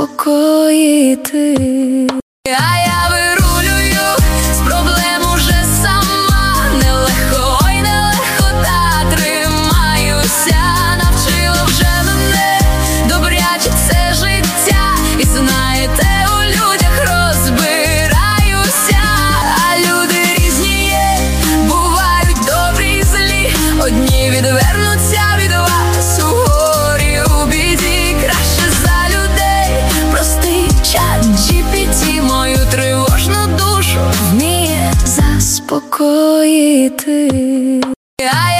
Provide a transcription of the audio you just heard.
заспокоїти. А я вирулюю з проблем уже сама. Нелегко, ой, нелегко, та тримаюся. Навчило вже мене добряче це життя. І знаєте, у людях розбираюся. А люди різні є, бувають добрі і злі. Одні відвернуться від вас у горі, у біді. Краще за людей простий ChatGPT мою тривожну душу вміє заспокоїти.